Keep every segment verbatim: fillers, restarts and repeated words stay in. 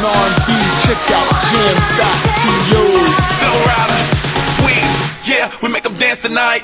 R and B, check out jams dot to. Flow Rider, Tweets, yeah, we make them dance tonight.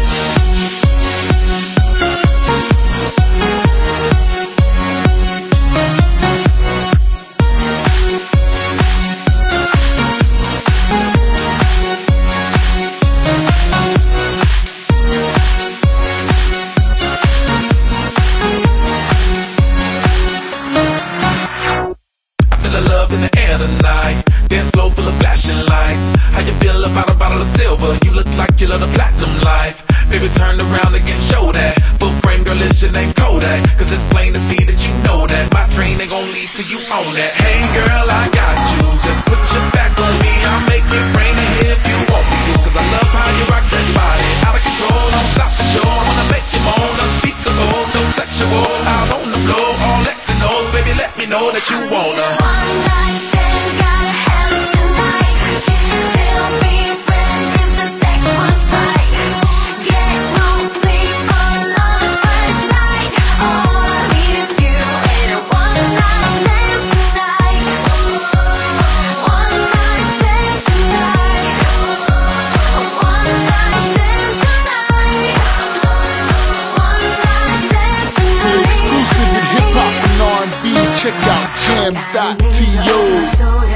Love in the air tonight. Dance floor full of flashing lights. How you feel about a bottle of silver? You look like you love the platinum life. Baby, turn around again, show that. Full frame girl is your name Kodak. Cause it's plain to see that you know that my train ain't gon' leave till you own that. Hey girl, I got you. Just put your back on me. I'll make it rain here if you want me to. Cause I love how you rock that body. Out of control, don't stop the show. I wanna make you moan, unspeakable, so sexual. Out on the floor, all X and O's. Baby, let me know that you wanna. One night stand, gotta have it tonight. Still be friends if the sex was right. Get no sleep for a love at first sight. All I need is you and a one night stand tonight. One night stand tonight. One night stand tonight. One night stand tonight. For exclusive to hip hop and R and B, check out jams dot to.